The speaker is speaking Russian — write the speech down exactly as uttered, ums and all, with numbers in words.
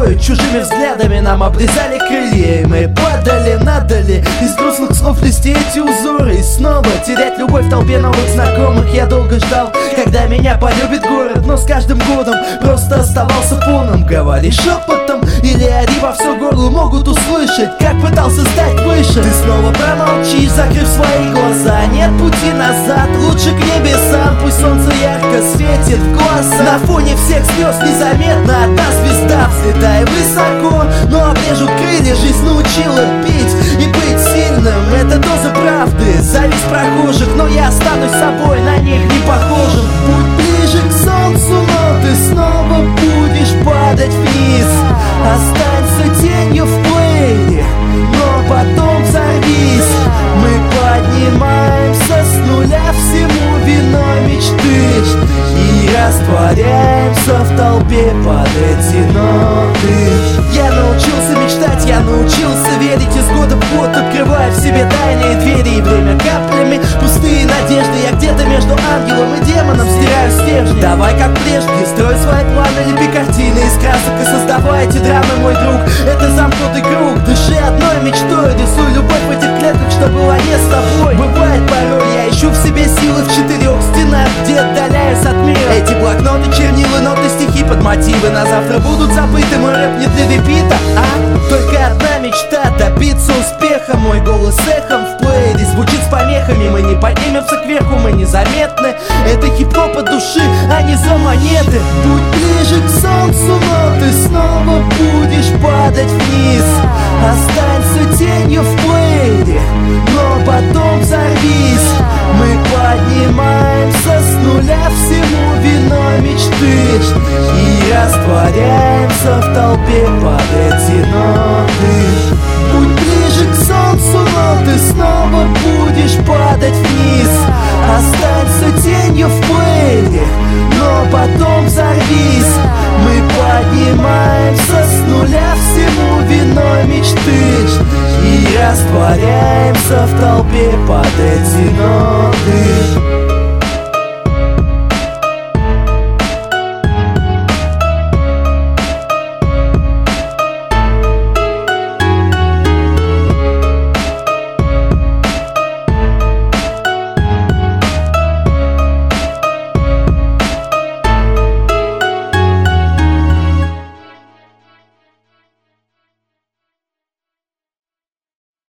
собой, чужими взглядами нам обрезали крылья, и мы падали, надали из грустных слов плести эти узоры. И снова терять любовь в толпе новых знакомых. Я долго ждал, когда меня полюбит город, но с каждым годом просто оставался фоном. Говори шепотом или ори во все горло, могут услышать, как пытался стать выше. Ты снова промолчишь, закрыв свои глаза. Нет пути назад, лучше к небесам. Пусть солнце ярко светит в глаза. На фоне всех слез незаметно одна звезда. Взлетай высоко, но обрежут крылья. Жизнь научила пить и быть сильным. Это доза правды, зависть прохожих, но я останусь собой, на них не похожим. Путь ближе к солнцу, но ты снова будешь падать вниз. Останься тенью в плеере, но потом взорвись. Мы поднимаемся с нуля, всему виной мечты, и растворяемся в толпе под эти ноты. Я научился мечтать, я научился верить из года в год, открывая в себе тайные двери. И время каплями, пустые надежды. Я где-то между ангелом и демоном стираю стержни. Давай как прежде, строй свои планы, лепи картины из красок и создавай эти драмы, мой друг. Это замкнутый круг, дыши одной мечтой. Рисуй любовь в этих клетках, что была не с тобой. Бывает порой, я ищу в себе силы в четырех стенах, где отдаляюсь от мира. Эти блокноты, чернила, ноты, стихи под мотивы на завтра будут забыты. Мой рэп не для репита, а только одна мечта — добиться успеха. Мой голос эхом в плеере звучит с помехами. Мы не поднимемся кверху, мы незаметны. Это хип-хоп от души, а не за монеты. Путь ближе к солнцу, но ты снова будешь падать вниз. Останься тенью в плеере, но потом взорвись. Мы поднимаемся с нуля, всему виной мечты, и растворяемся в толпе под эти ноты. Путь ближе к солнцу, но ты снова будешь падать вниз. Останься тенью в плеере, но потом взорвись. Мы поднимаемся с нуля, всему виной мечты, и растворяемся в толпе под эти ноты.